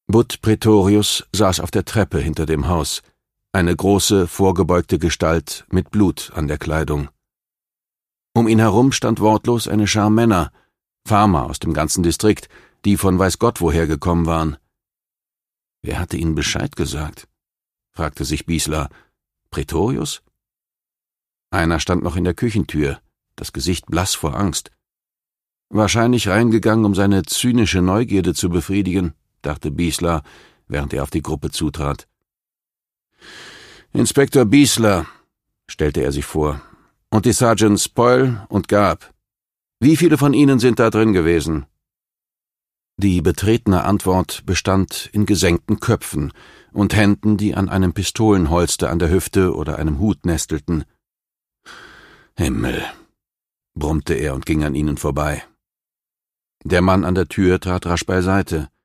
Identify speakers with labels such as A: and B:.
A: Bud Pretorius saß auf der Treppe hinter dem Haus, eine große, vorgebeugte Gestalt mit Blut an der Kleidung. Um ihn herum stand wortlos eine Schar Männer, Farmer aus dem ganzen Distrikt, die von weiß Gott woher gekommen waren. Wer hatte ihnen Bescheid gesagt? Fragte sich Biesler. Pretorius? Einer stand noch in der Küchentür, das Gesicht blass vor Angst. Wahrscheinlich reingegangen, um seine zynische Neugierde zu befriedigen, dachte Biesler, während er auf die Gruppe zutrat. »Inspektor Biesler«, stellte er sich vor, »und die Sergeants Poyle und Gab. Wie viele von Ihnen sind da drin gewesen?« Die betretene Antwort bestand in gesenkten Köpfen und Händen, die an einem Pistolenholster an der Hüfte oder einem Hut nestelten. »Himmel«, brummte er und ging an ihnen vorbei. Der Mann an der Tür trat rasch beiseite.